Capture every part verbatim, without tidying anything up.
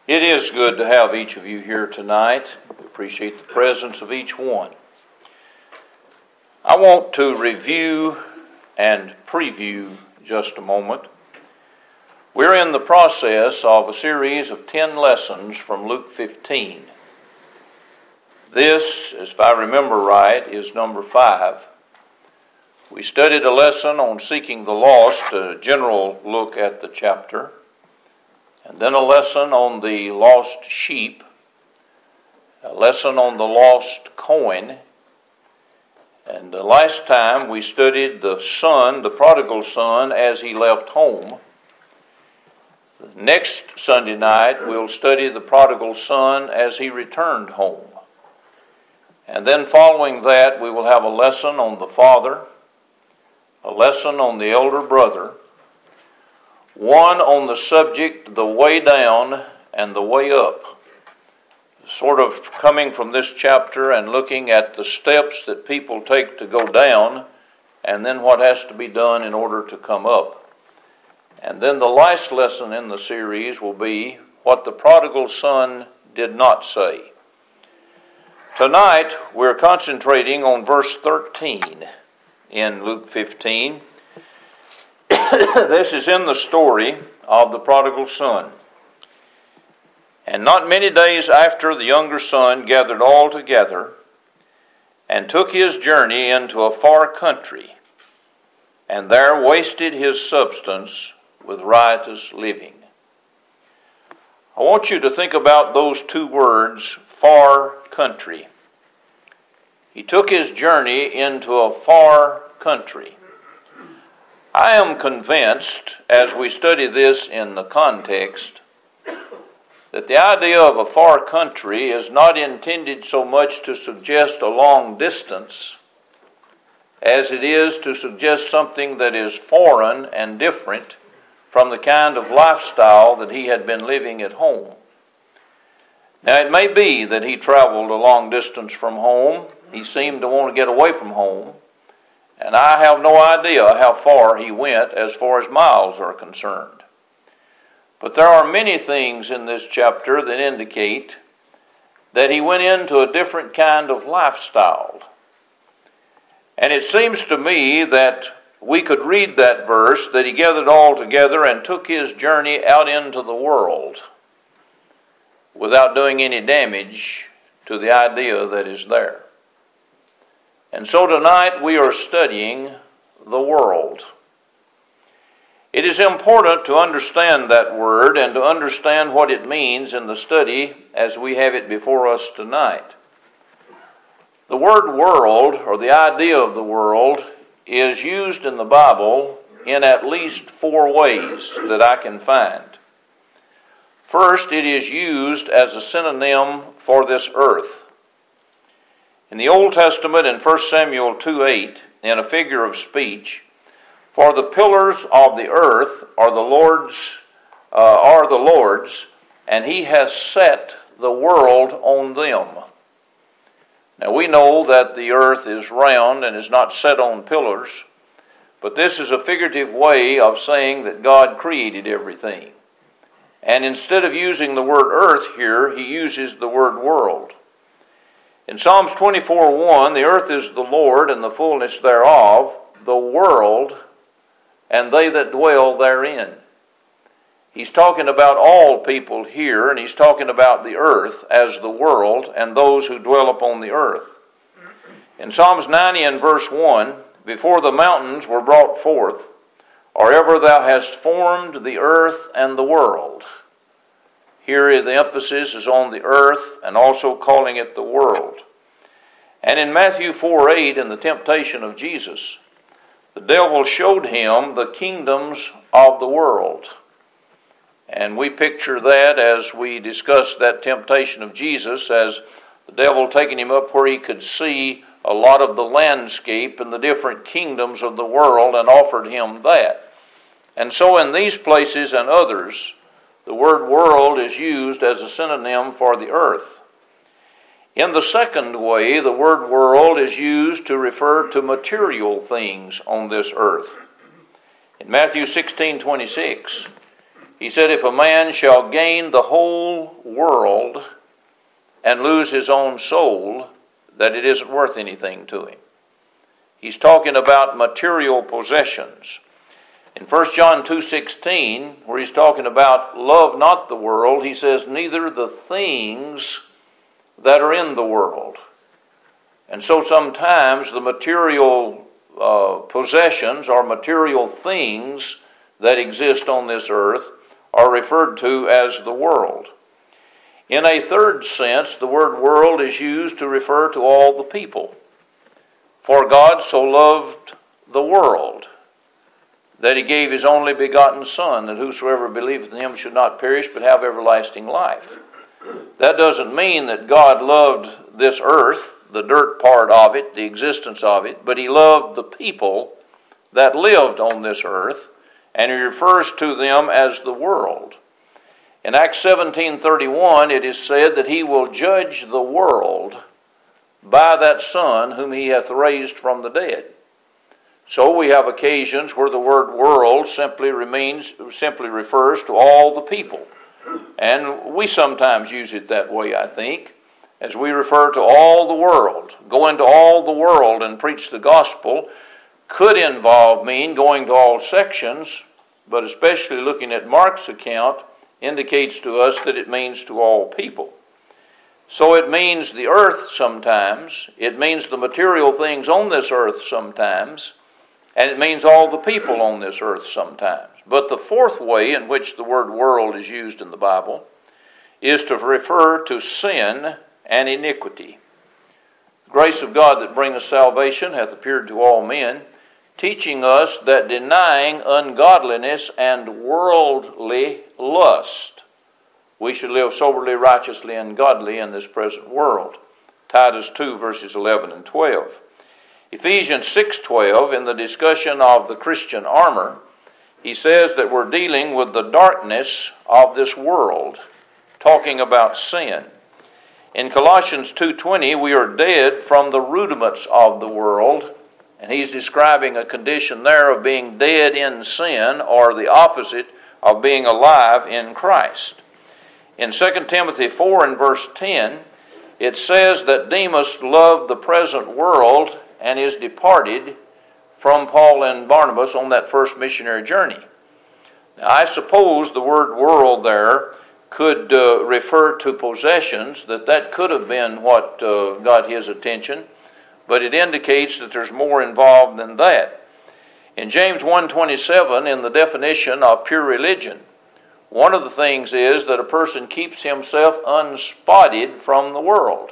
It is good to have each of you here tonight. We appreciate the presence of each one. I want to review and preview just a moment. We're in the process of a series of ten lessons from Luke fifteen. This, if I remember right, is number five. We studied a lesson on seeking the lost, a general look at the chapter. And then a lesson on the lost sheep, a lesson on the lost coin, and the last time we studied the son, the prodigal son, as he left home. Next Sunday night we'll study the prodigal son as he returned home. And then following that we will have a lesson on the father, a lesson on the elder brother, one on the subject, the way down and the way up. Sort of coming from this chapter and looking at the steps that people take to go down and then what has to be done in order to come up. And then the last lesson in the series will be what the prodigal son did not say. Tonight we're concentrating on verse thirteen in Luke fifteen. This is in the story of the prodigal son. And not many days after, the younger son gathered all together and took his journey into a far country, and there wasted his substance with riotous living. I want you to think about those two words, far country. He took his journey into a far country. I am convinced, as we study this in the context, that the idea of a far country is not intended so much to suggest a long distance as it is to suggest something that is foreign and different from the kind of lifestyle that he had been living at home. Now, it may be that he traveled a long distance from home. He seemed to want to get away from home. And I have no idea how far he went as far as miles are concerned. But there are many things in this chapter that indicate that he went into a different kind of lifestyle. And it seems to me that we could read that verse, that he gathered all together and took his journey out into the world without doing any damage to the idea that is there. And so tonight we are studying the world. It is important to understand that word and to understand what it means in the study as we have it before us tonight. The word world, or the idea of the world, is used in the Bible in at least four ways that I can find. First, it is used as a synonym for this earth. In the Old Testament, in First Samuel two eight, in a figure of speech, for the pillars of the earth are the Lord's, uh, are the Lord's, and He has set the world on them. Now we know that the earth is round and is not set on pillars, but this is a figurative way of saying that God created everything. And instead of using the word earth here, He uses the word world. In Psalms twenty-four one, the earth is the Lord and the fullness thereof, the world and they that dwell therein. He's talking about all people here, and he's talking about the earth as the world and those who dwell upon the earth. In Psalms ninety and verse one, before the mountains were brought forth, or ever thou hast formed the earth and the world. Here the emphasis is on the earth and also calling it the world. And in Matthew four eight, in the temptation of Jesus, the devil showed him the kingdoms of the world. And we picture that as we discuss that temptation of Jesus as the devil taking him up where he could see a lot of the landscape and the different kingdoms of the world and offered him that. And so in these places and others, the word world is used as a synonym for the earth. In the second way, the word world is used to refer to material things on this earth. In Matthew sixteen twenty-six, He said, if a man shall gain the whole world and lose his own soul, that it isn't worth anything to him. He's talking about material possessions. In First John two sixteen, where he's talking about love not the world, he says, neither the things that are in the world. And so sometimes the material uh, possessions or material things that exist on this earth are referred to as the world. In a third sense, the word world is used to refer to all the people. For God so loved the world that he gave his only begotten Son, that whosoever believeth in him should not perish but have everlasting life. That doesn't mean that God loved this earth, the dirt part of it, the existence of it, but he loved the people that lived on this earth, and he refers to them as the world. In Acts seventeen thirty-one, it is said that he will judge the world by that Son whom he hath raised from the dead. So we have occasions where the word world simply remains, simply refers to all the people. And we sometimes use it that way, I think, as we refer to all the world. Go into all the world and preach the gospel could involve mean going to all sections, but especially looking at Mark's account indicates to us that it means to all people. So it means the earth sometimes, it means the material things on this earth sometimes, and it means all the people on this earth sometimes. But the fourth way in which the word world is used in the Bible is to refer to sin and iniquity. The grace of God that bringeth salvation hath appeared to all men, teaching us that denying ungodliness and worldly lust, we should live soberly, righteously, and godly in this present world. Titus two, verses eleven and twelve. Ephesians six twelve, in the discussion of the Christian armor, he says that we're dealing with the darkness of this world, talking about sin. In Colossians two twenty, we are dead from the rudiments of the world, and he's describing a condition there of being dead in sin, or the opposite of being alive in Christ. In Second Timothy four and verse ten, it says that Demas loved the present world and is departed from Paul and Barnabas on that first missionary journey. Now, I suppose the word world there could uh, refer to possessions, that that could have been what uh, got his attention, but it indicates that there's more involved than that. In James one twenty-seven, in the definition of pure religion, one of the things is that a person keeps himself unspotted from the world.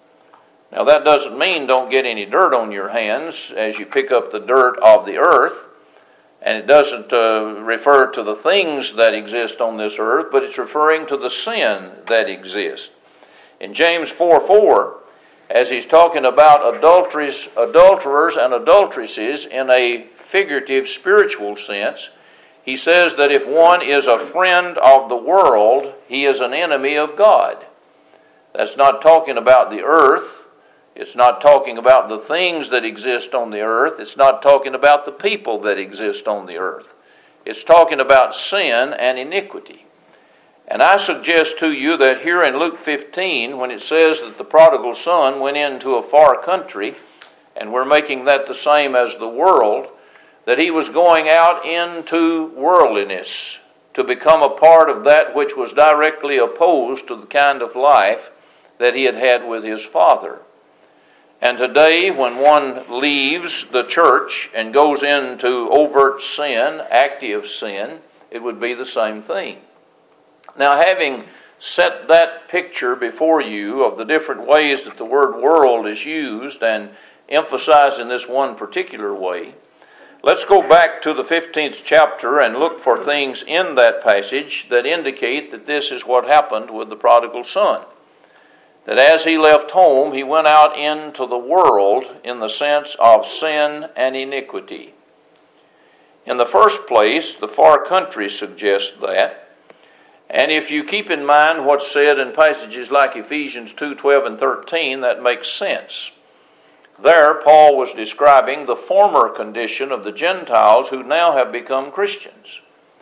Now that doesn't mean don't get any dirt on your hands as you pick up the dirt of the earth, and it doesn't uh, refer to the things that exist on this earth, but it's referring to the sin that exists. In James four four, as he's talking about adulteries, adulterers and adulteresses in a figurative spiritual sense, he says that if one is a friend of the world, he is an enemy of God. That's not talking about the earth. It's not talking about the things that exist on the earth. It's not talking about the people that exist on the earth. It's talking about sin and iniquity. And I suggest to you that here in Luke fifteen, when it says that the prodigal son went into a far country, and we're making that the same as the world, that he was going out into worldliness to become a part of that which was directly opposed to the kind of life that he had had with his father. And today, when one leaves the church and goes into overt sin, active sin, it would be the same thing. Now, having set that picture before you of the different ways that the word world is used and emphasized in this one particular way, let's go back to the fifteenth chapter and look for things in that passage that indicate that this is what happened with the prodigal son. That as he left home, he went out into the world in the sense of sin and iniquity. In the first place, the far country suggests that. And if you keep in mind what's said in passages like Ephesians two twelve and thirteen, that makes sense. There, Paul was describing the former condition of the Gentiles who now have become Christians.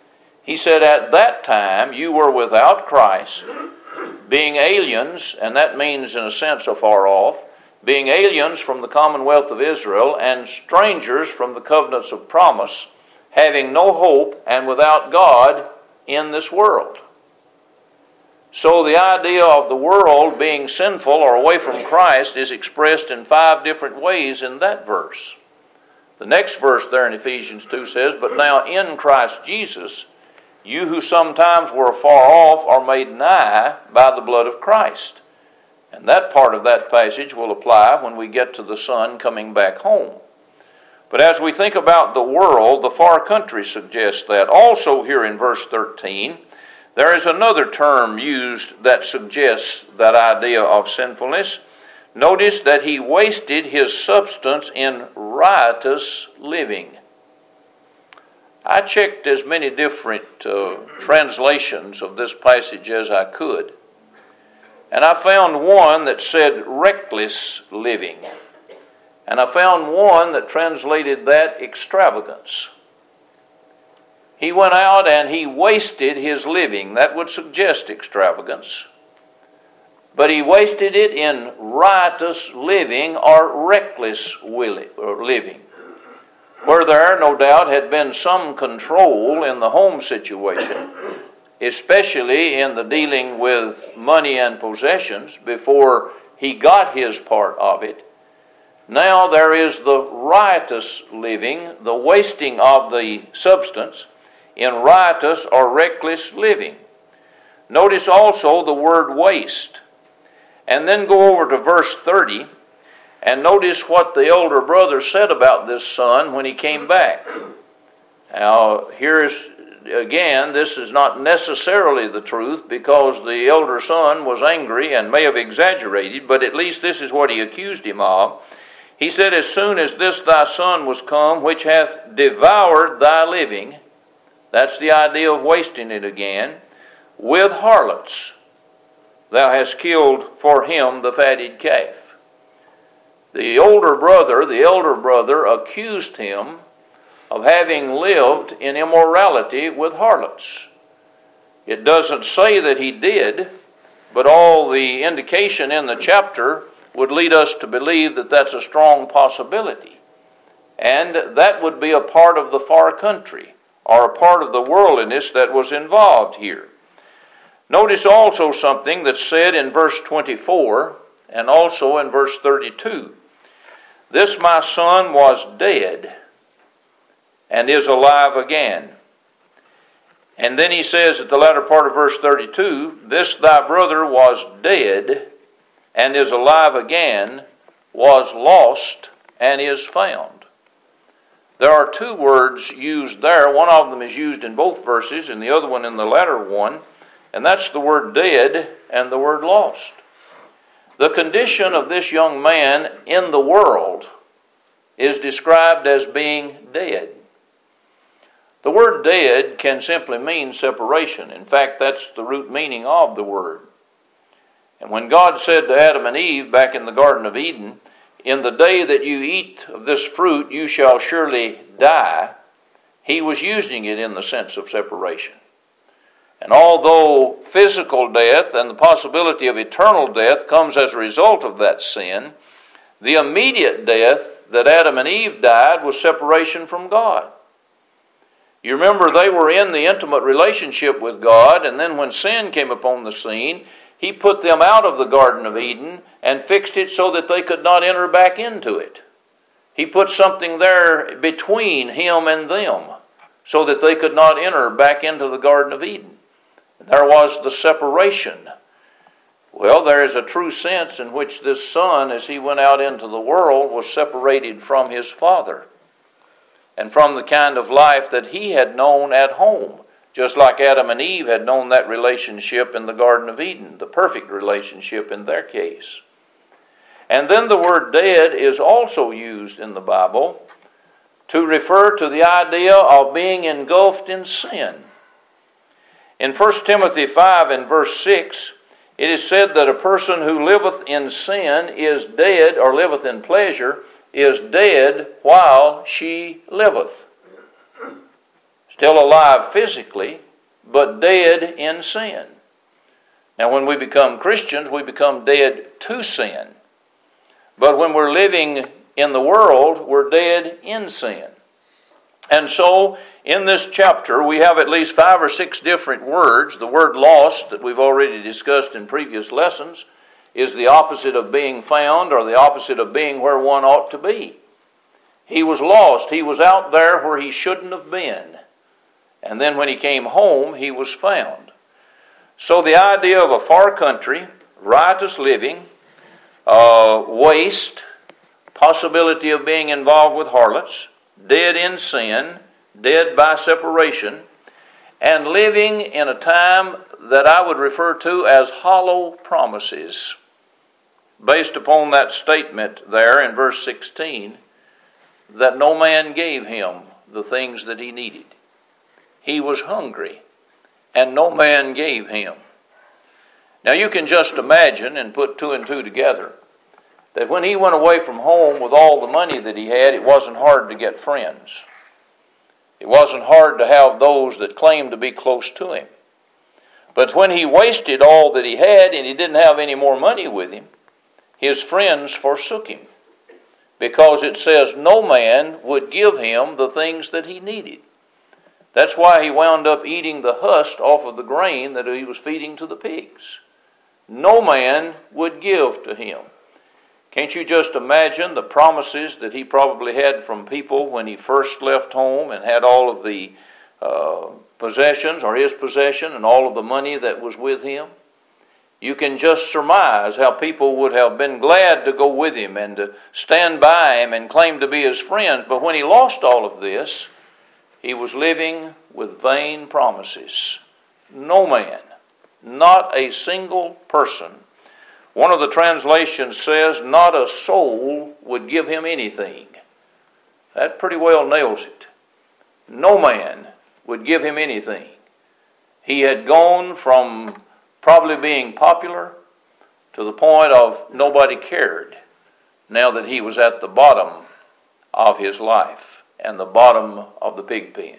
He said, at that time you were without Christ, being aliens, and that means in a sense afar off, being aliens from the commonwealth of Israel and strangers from the covenants of promise, having no hope and without God in this world. So the idea of the world being sinful or away from Christ is expressed in five different ways in that verse. The next verse there in Ephesians two says, but now in Christ Jesus, you who sometimes were far off are made nigh by the blood of Christ. And that part of that passage will apply when we get to the Son coming back home. But as we think about the world, the far country suggests that. Also here in verse thirteen, there is another term used that suggests that idea of sinfulness. Notice that he wasted his substance in riotous living. I checked as many different uh, translations of this passage as I could. And I found one that said reckless living. And I found one that translated that extravagance. He went out and he wasted his living. That would suggest extravagance. But he wasted it in riotous living or reckless living, where there, no doubt, had been some control in the home situation, especially in the dealing with money and possessions before he got his part of it. Now there is the riotous living, the wasting of the substance in riotous or reckless living. Notice also the word waste. And then go over to verse thirty and notice what the elder brother said about this son when he came back. Now, here's again, this is not necessarily the truth because the elder son was angry and may have exaggerated, but at least this is what he accused him of. He said, as soon as this thy son was come, which hath devoured thy living, that's the idea of wasting it again, with harlots, thou hast killed for him the fatted calf. The older brother, the elder brother, accused him of having lived in immorality with harlots. It doesn't say that he did, but all the indication in the chapter would lead us to believe that that's a strong possibility. And that would be a part of the far country, or a part of the worldliness that was involved here. Notice also something that's said in verse twenty-four and also in verse thirty-two. This my son was dead and is alive again. And then he says at the latter part of verse thirty-two, this thy brother was dead and is alive again, was lost and is found. There are two words used there. One of them is used in both verses and the other one in the latter one. And that's the word dead and the word lost. The condition of this young man in the world is described as being dead. The word dead can simply mean separation. In fact, that's the root meaning of the word. And when God said to Adam and Eve back in the Garden of Eden, in the day that you eat of this fruit, you shall surely die, he was using it in the sense of separation. And although physical death and the possibility of eternal death comes as a result of that sin, the immediate death that Adam and Eve died was separation from God. You remember they were in the intimate relationship with God, and then when sin came upon the scene, he put them out of the Garden of Eden and fixed it so that they could not enter back into it. He put something there between him and them so that they could not enter back into the Garden of Eden. There was the separation. Well, there is a true sense in which this son, as he went out into the world, was separated from his father and from the kind of life that he had known at home, just like Adam and Eve had known that relationship in the Garden of Eden, the perfect relationship in their case. And then the word dead is also used in the Bible to refer to the idea of being engulfed in sin. In First Timothy five and verse six, it is said that a person who liveth in sin is dead, or liveth in pleasure, is dead while she liveth. Still alive physically, but dead in sin. Now, when we become Christians, we become dead to sin. But when we're living in the world, we're dead in sin. And so, in this chapter, we have at least five or six different words. The word lost, that we've already discussed in previous lessons, is the opposite of being found, or the opposite of being where one ought to be. He was lost. He was out there where he shouldn't have been. And then when he came home, he was found. So the idea of a far country, riotous living, uh, waste, possibility of being involved with harlots, dead in sin, dead by separation, and living in a time that I would refer to as hollow promises, based upon that statement there in verse sixteen, that no man gave him the things that he needed. He was hungry, and no man gave him. Now you can just imagine and put two and two together, that when he went away from home with all the money that he had, it wasn't hard to get friends. It wasn't hard to have those that claimed to be close to him. But when he wasted all that he had and he didn't have any more money with him, his friends forsook him, because it says no man would give him the things that he needed. That's why he wound up eating the husk off of the grain that he was feeding to the pigs. No man would give to him. Can't you just imagine the promises that he probably had from people when he first left home and had all of the uh, possessions, or his possession, and all of the money that was with him? You can just surmise how people would have been glad to go with him and to stand by him and claim to be his friends. But when he lost all of this, he was living with vain promises. No man, not a single person. One of the translations says, not a soul would give him anything. That pretty well nails it. No man would give him anything. He had gone from probably being popular to the point of nobody cared, now that he was at the bottom of his life and the bottom of the pig pen.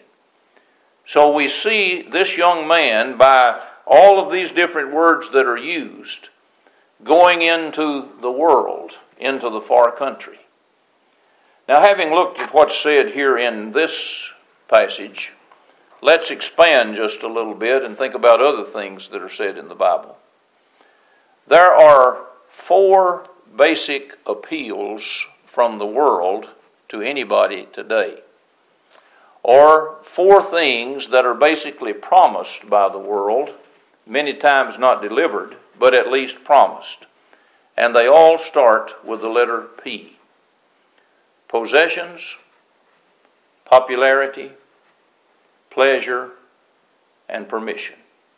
So we see this young man, by all of these different words that are used, going into the world, into the far country. Now, having looked at what's said here in this passage, let's expand just a little bit and think about other things that are said in the Bible. There are four basic appeals from the world to anybody today, or four things that are basically promised by the world, many times not delivered, but at least promised. And they all start with the letter P. Possessions, popularity, pleasure, and permission.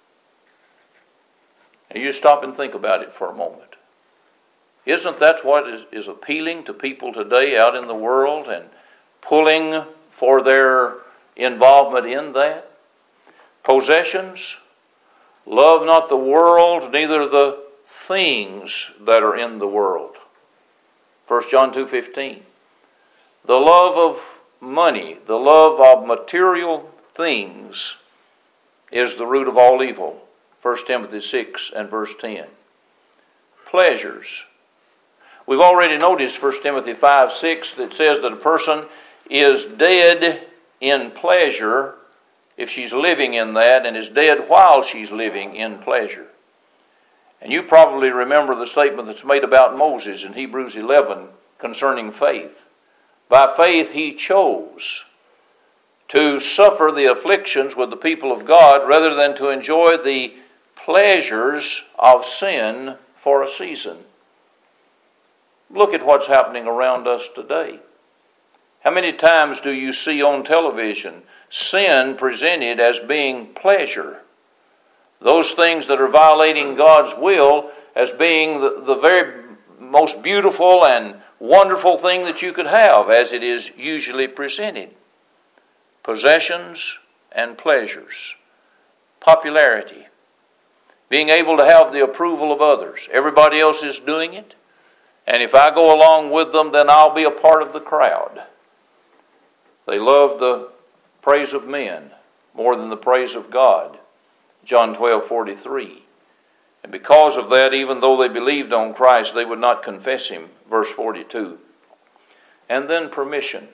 Now you stop and think about it for a moment. Isn't that what is, is appealing to people today out in the world and pulling for their involvement in that? Possessions, love not the world, neither the things that are in the world. First John two fifteen. The love of money, the love of material things is the root of all evil. First Timothy six and verse ten. Pleasures. We've already noticed First Timothy five six that says that a person is dead in pleasure if she's living in that, and is dead while she's living in pleasure. And you probably remember the statement that's made about Moses in Hebrews eleven concerning faith. By faith he chose to suffer the afflictions with the people of God rather than to enjoy the pleasures of sin for a season. Look at what's happening around us today. How many times do you see on television sin presented as being pleasure? Those things that are violating God's will as being the, the very most beautiful and wonderful thing that you could have, as it is usually presented. Possessions and pleasures. Popularity. Being able to have the approval of others. Everybody else is doing it, and if I go along with them, then I'll be a part of the crowd. They love the praise of men more than the praise of God. John twelve forty-three. And because of that, even though they believed on Christ, they would not confess him, verse forty-two. And then permission.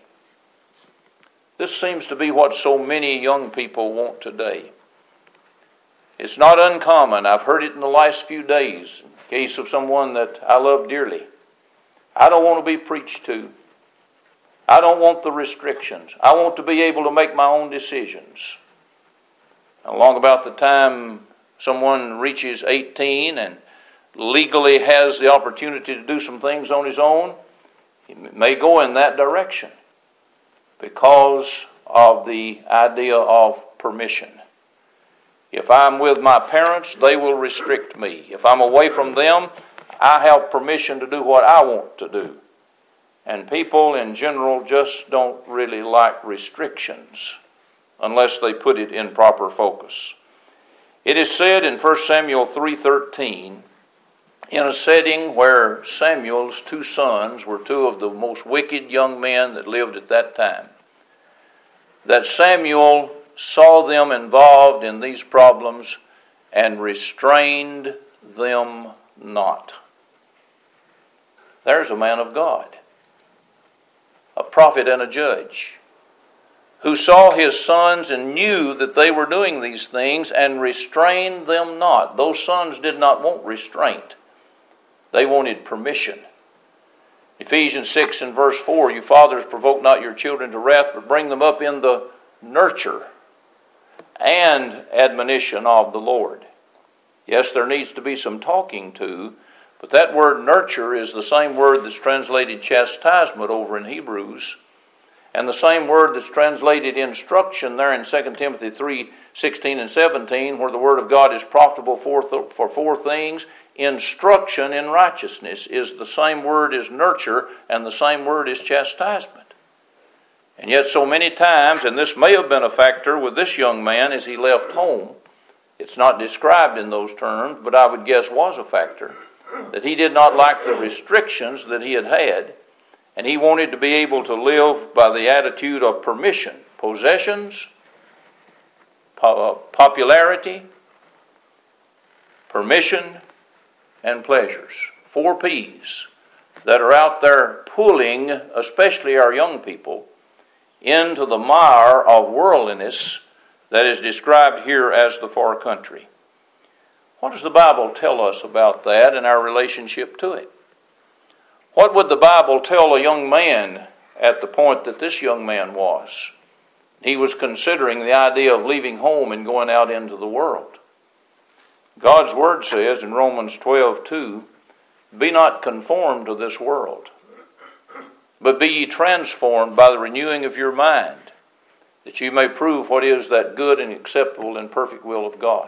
This seems to be what so many young people want today. It's not uncommon. I've heard it in the last few days, in the case of someone that I love dearly. I don't want to be preached to. I don't want the restrictions. I want to be able to make my own decisions. Along about the time someone reaches eighteen and legally has the opportunity to do some things on his own, he may go in that direction because of the idea of permission. If I'm with my parents, they will restrict me. If I'm away from them, I have permission to do what I want to do. And people in general just don't really like restrictions unless they put it in proper focus. It is said in First Samuel three thirteen, in a setting where Samuel's two sons were two of the most wicked young men that lived at that time, that Samuel saw them involved in these problems and restrained them not. There's a man of God, a prophet and a judge, who saw his sons and knew that they were doing these things and restrained them not. Those sons did not want restraint. They wanted permission. Ephesians six and verse four, you fathers provoke not your children to wrath, but bring them up in the nurture and admonition of the Lord. Yes, there needs to be some talking to, but that word nurture is the same word that's translated chastisement over in Hebrews, and the same word that's translated instruction there in Second Timothy three sixteen and seventeen, where the word of God is profitable for, th- for four things. Instruction in righteousness is the same word as nurture, and the same word as chastisement. And yet so many times, and this may have been a factor with this young man as he left home, it's not described in those terms, but I would guess was a factor, that he did not like the restrictions that he had had, and he wanted to be able to live by the attitude of permission, possessions, po- popularity, permission, and pleasures. Four P's that are out there pulling, especially our young people, into the mire of worldliness that is described here as the far country. What does the Bible tell us about that and our relationship to it? What would the Bible tell a young man at the point that this young man was? He was considering the idea of leaving home and going out into the world. God's Word says in Romans twelve two, be not conformed to this world, but be ye transformed by the renewing of your mind, that you may prove what is that good and acceptable and perfect will of God.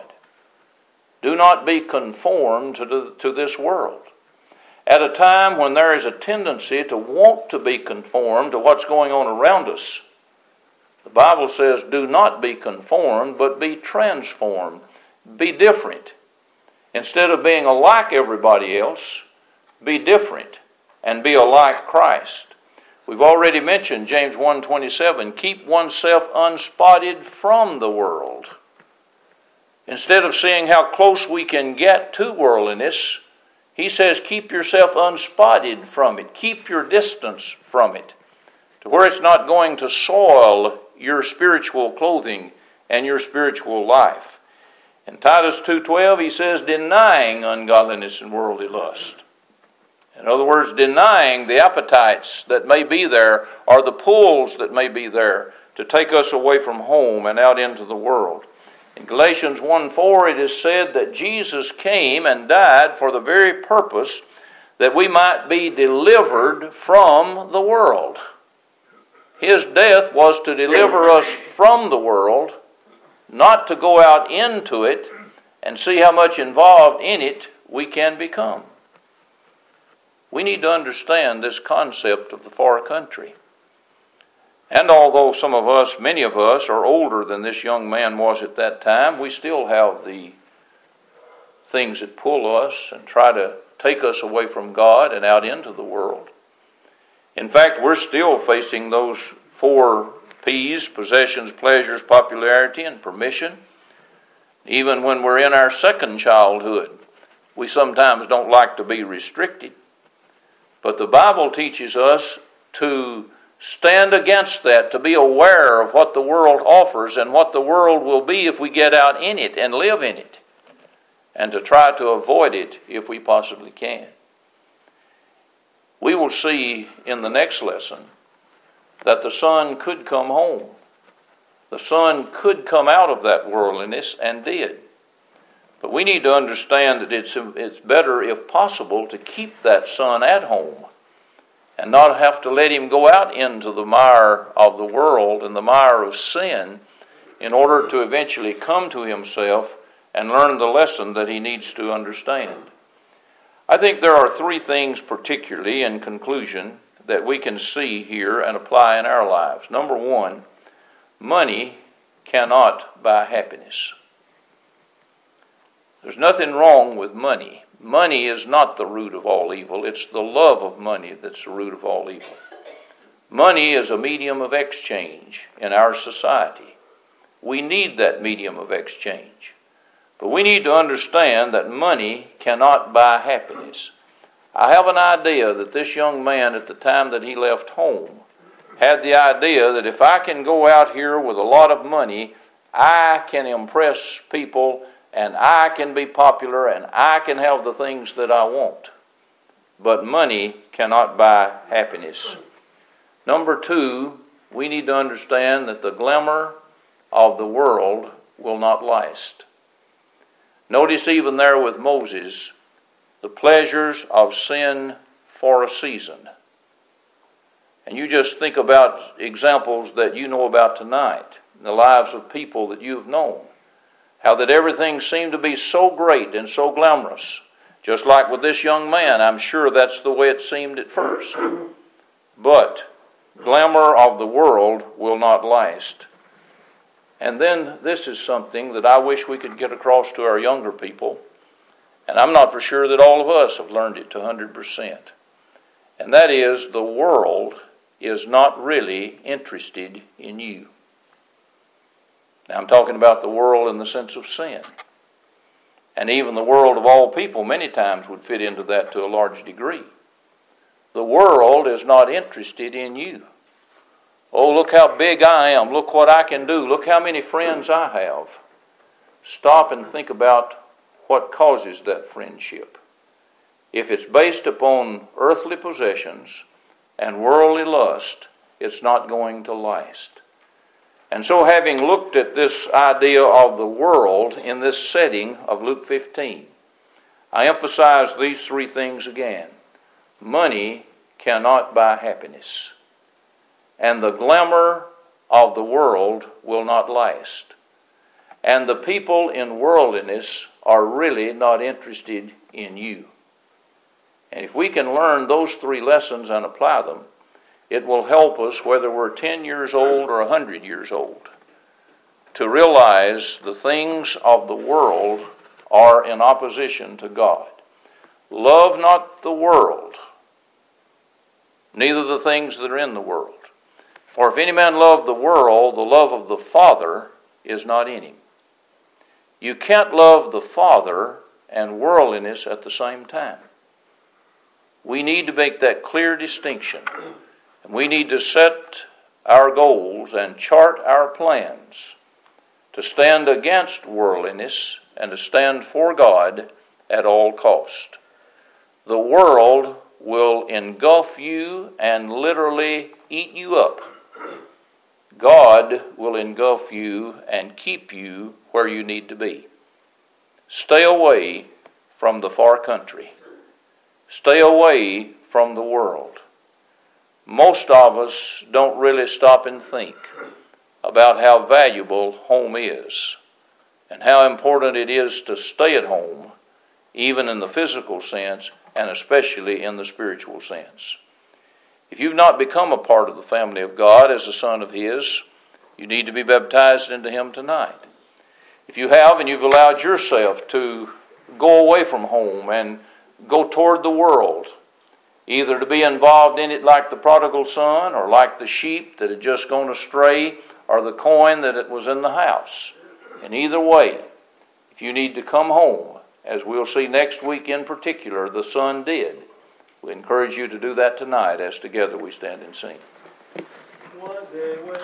Do not be conformed to, the, to this world. At a time when there is a tendency to want to be conformed to what's going on around us, the Bible says, do not be conformed, but be transformed. Be different. Instead of being alike everybody else, be different and be alike Christ. We've already mentioned James one twenty-seven, keep oneself unspotted from the world. Instead of seeing how close we can get to worldliness, he says keep yourself unspotted from it. Keep your distance from it, to where it's not going to soil your spiritual clothing and your spiritual life. In Titus two twelve, he says, denying ungodliness and worldly lust. In other words, denying the appetites that may be there or the pulls that may be there to take us away from home and out into the world. In Galatians one four, it is said that Jesus came and died for the very purpose that we might be delivered from the world. His death was to deliver us from the world, not to go out into it and see how much involved in it we can become. We need to understand this concept of the far country. And although some of us, many of us, are older than this young man was at that time, we still have the things that pull us and try to take us away from God and out into the world. In fact, we're still facing those four P's, possessions, pleasures, popularity, and permission. Even when we're in our second childhood, we sometimes don't like to be restricted. But the Bible teaches us to stand against that, to be aware of what the world offers and what the world will be if we get out in it and live in it, and to try to avoid it if we possibly can. We will see in the next lesson that the Son could come home. The Son could come out of that worldliness and did. But we need to understand that it's, it's better, if possible, to keep that Son at home and not have to let him go out into the mire of the world and the mire of sin in order to eventually come to himself and learn the lesson that he needs to understand. I think there are three things particularly in conclusion that we can see here and apply in our lives. Number one, money cannot buy happiness. There's nothing wrong with money. Money is not the root of all evil. It's the love of money that's the root of all evil. Money is a medium of exchange in our society. We need that medium of exchange. But we need to understand that money cannot buy happiness. I have an idea that this young man, at the time that he left home, had the idea that if I can go out here with a lot of money, I can impress people and I can be popular and I can have the things that I want. But money cannot buy happiness. Number two, we need to understand that the glamour of the world will not last. Notice even there with Moses, the pleasures of sin for a season. And you just think about examples that you know about tonight, in the lives of people that you've known. How that everything seemed to be so great and so glamorous. Just like with this young man, I'm sure that's the way it seemed at first. But glamour of the world will not last. And then this is something that I wish we could get across to our younger people. And I'm not for sure that all of us have learned it to one hundred percent. And that is, the world is not really interested in you. Now I'm talking about the world in the sense of sin. And even the world of all people many times would fit into that to a large degree. The world is not interested in you. Oh, look how big I am. Look what I can do. Look how many friends I have. Stop and think about what causes that friendship. If it's based upon earthly possessions and worldly lust, it's not going to last. And so, having looked at this idea of the world in this setting of Luke fifteen, I emphasize these three things again. Money cannot buy happiness. And the glamour of the world will not last. And the people in worldliness are really not interested in you. And if we can learn those three lessons and apply them, it will help us, whether we're ten years old or one hundred years old, to realize the things of the world are in opposition to God. Love not the world, neither the things that are in the world. For if any man love the world, the love of the Father is not in him. You can't love the Father and worldliness at the same time. We need to make that clear distinction. And we need to set our goals and chart our plans to stand against worldliness and to stand for God at all cost. The world will engulf you and literally eat you up. God will engulf you and keep you where you need to be. Stay away from the far country. Stay away from the world. Most of us don't really stop and think about how valuable home is and how important it is to stay at home, even in the physical sense and especially in the spiritual sense. If you've not become a part of the family of God as a son of His, you need to be baptized into Him tonight. If you have and you've allowed yourself to go away from home and go toward the world, either to be involved in it like the prodigal son or like the sheep that had just gone astray or the coin that it was in the house. In either way, If you need to come home, as we'll see next week in particular, the Son did. We encourage you to do that tonight as together we stand and sing. One day when